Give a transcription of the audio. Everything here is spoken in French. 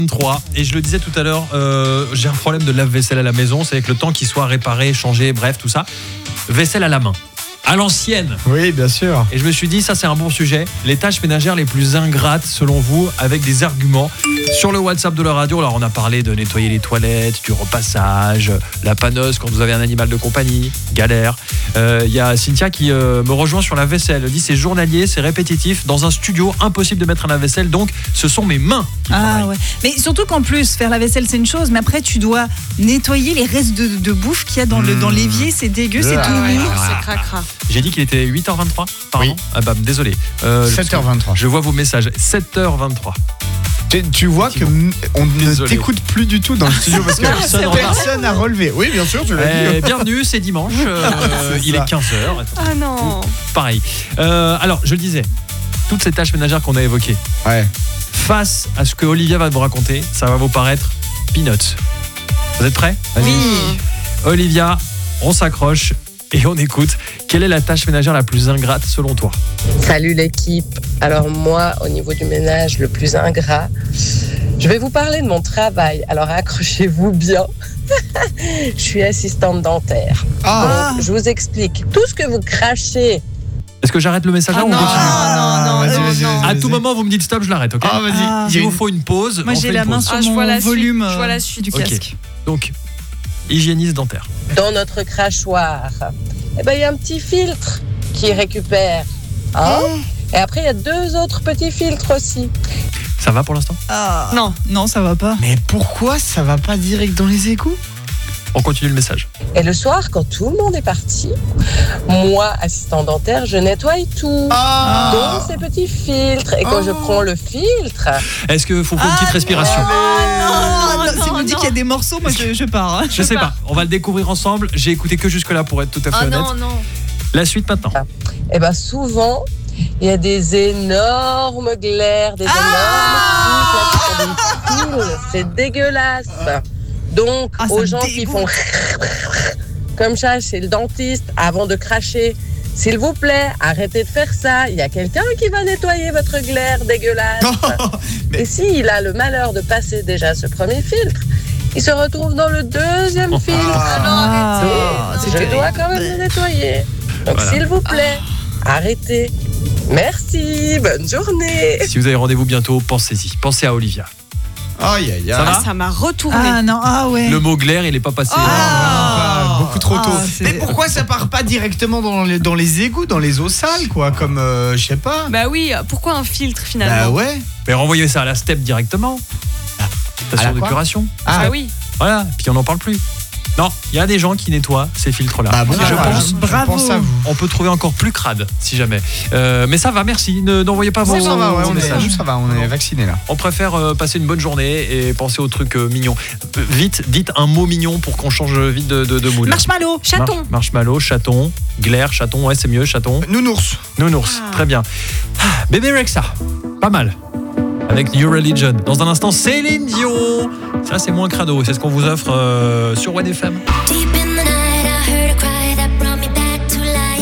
23. Et je le disais tout à l'heure, j'ai un problème de lave-vaisselle à la maison. C'est avec le temps qu'il soit réparé, changé, bref, tout ça. Vaisselle à la main. À l'ancienne. Oui, bien sûr. Et je me suis dit, ça c'est un bon sujet. Les tâches ménagères les plus ingrates selon vous, avec des arguments sur le WhatsApp de la radio. Alors on a parlé de nettoyer les toilettes, du repassage, la paneuse quand vous avez un animal de compagnie, galère. Il y a Cynthia qui me rejoint sur la vaisselle. Elle dit c'est journalier, c'est répétitif. Dans un studio, impossible de mettre un lave-vaisselle, donc ce sont mes mains qui travaillent. Ouais. Mais surtout qu'en plus, faire la vaisselle c'est une chose, mais après tu dois nettoyer les restes de bouffe qu'il y a dans l'évier, c'est dégueu, c'est tout mou. C'est cracra. J'ai dit qu'il était 8h23, pardon. Oui. Ah bah désolé. 7h23. Je vois vos messages. 7h23. Tu vois que on ne Désolé. t'écoute plus du tout dans le studio parce que personne n'a relevé. Oui, bien sûr, tu l'as dit. Bienvenue, c'est dimanche. Il est 15h. Ah non. Pareil. Alors, je le disais, toutes ces tâches ménagères qu'on a évoquées, Ouais. face à ce que Olivia va vous raconter, ça va vous paraître peanuts. Vous êtes prêts ? Oui. Olivia, on s'accroche et on écoute. Quelle est la tâche ménagère la plus ingrate selon toi ? Salut l'équipe. Alors moi, au niveau du ménage le plus ingrat, je vais vous parler de mon travail. Alors accrochez-vous bien. Je suis assistante dentaire. Donc, je vous explique. Tout ce que vous crachez. Est-ce que j'arrête le message là ou on continue ? Vas-y. À tout moment, vous me dites stop, je l'arrête, ok ? Ah, vas-y. Il vous faut une pause. Moi on j'ai fait la une main pause. sur Je mon vois la volume suite. Je vois la suite. du Ok. casque. Donc, hygiéniste dentaire. Dans notre crachoir, il y a un petit filtre qui récupère. Et après, il y a 2 autres petits filtres aussi. Ça va pour l'instant ? Non, ça va pas. Mais pourquoi ça va pas direct dans les égouts ? On continue le message. Et le soir, quand tout le monde est parti, moi, assistant dentaire, je nettoie tout. Donc ces petits filtres. Et quand je prends le filtre, Est-ce qu'il faut une petite respiration ? Si vous me dites qu'il y a des morceaux, moi je pars. Hein. Je sais pas. On va le découvrir ensemble. J'ai écouté que jusque-là pour être tout à fait honnête. non. La suite maintenant. souvent, il y a des énormes glaires, des énormes trucs. C'est dégueulasse. Donc, ça aux me gens qui dégoûte. font comme ça chez le dentiste, avant de cracher, s'il vous plaît, arrêtez de faire ça. Il y a quelqu'un qui va nettoyer votre glaire dégueulasse. Et s'il a le malheur de passer déjà ce premier filtre, il se retrouve dans le deuxième filtre. Donc, je dois quand même le nettoyer. Donc, Voilà. s'il vous plaît, arrêtez. Merci, bonne journée. Si vous avez rendez-vous bientôt, pensez-y. Pensez à Olivia. Aïe, aïe, aïe. Ça va ? Ça m'a retourné. Ouais. Le mot glaire, il est pas passé. Beaucoup trop tôt. c'est- Mais pourquoi ça part pas directement dans les égouts, dans les eaux sales, quoi, comme je sais pas. Bah oui, pourquoi un filtre finalement ? Bah ouais. Mais renvoyez ça à la STEP directement. À Station la quoi d'épuration. Bah oui. Voilà, puis on n'en parle plus. Non, il y a des gens qui nettoient ces filtres-là. Bah bon, Et je voilà, pense, bravo. pense à vous. on peut trouver encore plus crade, si jamais. Mais ça va, merci. N'envoyez pas vos Ça va, ouais, messages. ça va, on est vaccinés là. On préfère passer une bonne journée et penser aux trucs mignons. Vite, dites un mot mignon pour qu'on change vite de mood. Marshmallow. Chaton. Marshmallow, chaton, glaire, chaton, ouais c'est mieux, chaton. Nounours. Nounours, très bien. Bébé Rexha, pas mal. Avec New Religion. Dans un instant, Céline Dion. Ça c'est moins crado, c'est ce qu'on vous offre sur One FM. Deep